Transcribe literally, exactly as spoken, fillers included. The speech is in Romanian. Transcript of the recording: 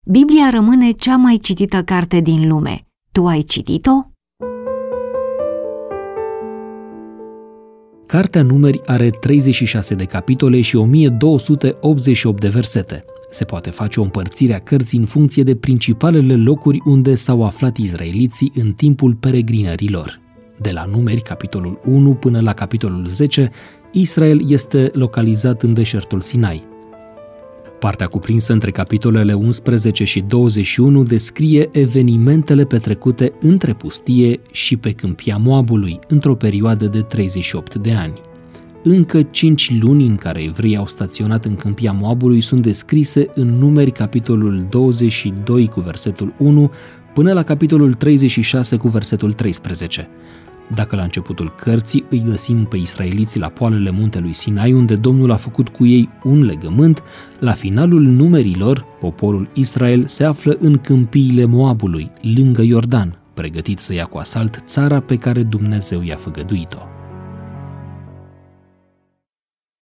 Biblia rămâne cea mai citită carte din lume. Tu ai citit-o? Cartea Numeri are treizeci și șase de capitole și o mie două sute optzeci și opt de versete. Se poate face o împărțire a cărții în funcție de principalele locuri unde s-au aflat izraeliții în timpul peregrinării lor. De la Numeri, capitolul unu până la capitolul zece, Israel este localizat în deșertul Sinai. Partea cuprinsă între capitolele unsprezece și douăzeci și unu descrie evenimentele petrecute între pustie și pe câmpia Moabului, într-o perioadă de treizeci și opt de ani. Încă cinci luni în care evreii au staționat în câmpia Moabului sunt descrise în Numeri, capitolul douăzeci și doi cu versetul unu până la capitolul treizeci și șase cu versetul treisprezece. Dacă la începutul cărții îi găsim pe israeliții la poalele muntelui Sinai, unde Domnul a făcut cu ei un legământ, la finalul numerilor, poporul Israel se află în câmpiile Moabului, lângă Iordan, pregătit să ia cu asalt țara pe care Dumnezeu i-a făgăduit-o.